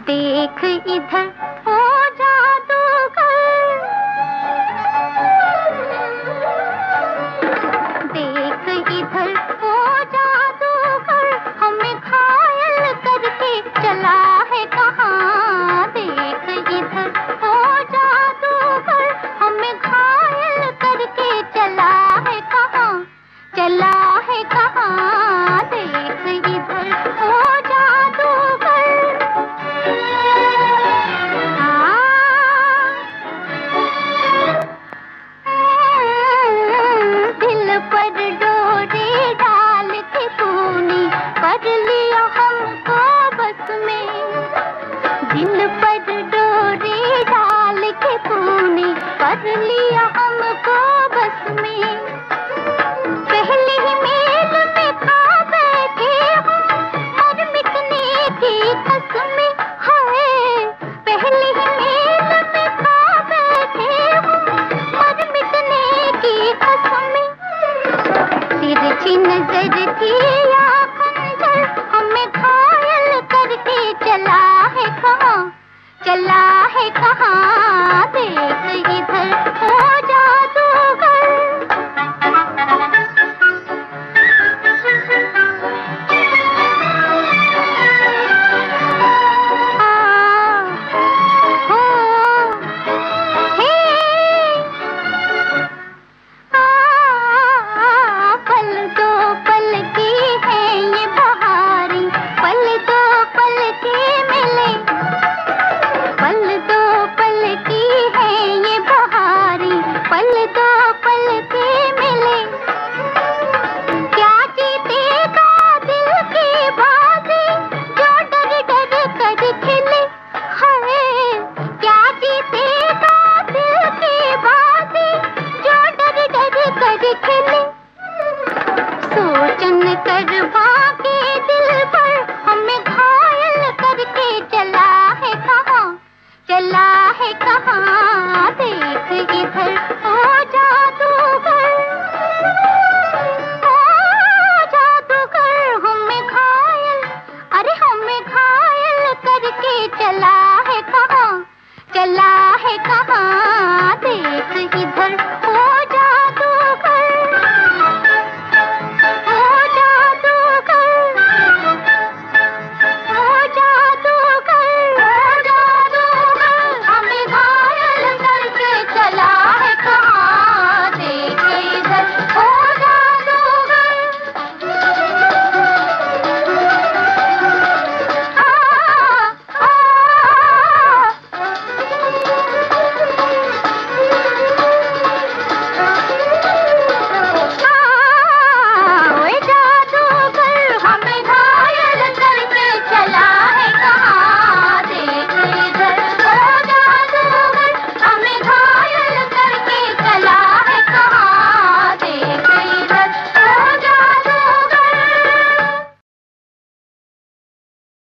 देख इधर ओ जादूगर, देख इधर ओ जादूगर, हमें घायल करके चला है कहाँ। देख इधर ओ जादूगर, हमें घायल करके चला है कहाँ, चला है कहाँ। देख इधर ओ दिल पर डोरी डाल के तूने कर लिया हमको बस में। पहले ही मेल में खा बैठे हम मर मिटने की कसमें। हाय पहले ही मेल में खा बैठे हम मर मिटने की कसमें। तिरछी नजर की या खंजर हमें घायल करके चला है कहाँ, चला है कहाँ। देख इधर ओ जादूगर, पल दो पल की है ये बहारी, पल दो पल के मिले, पल दो पल की है ये बहारी, पल दो पल के मिले। क्या जीतेगा दिल की बाजी जो डर डर कर खेले। हाय क्या जीतेगा दिल की बाजी जो डर डर कर खेले। सोचन कर भागे दिल पर हमें घायल करके चला है कहाँ, चला है कहाँ। देख इधर ओ जादूगर, ओ जादूगर हमें घायल, अरे हमें घायल करके चला है कहाँ, चला है कहाँ। देख इधर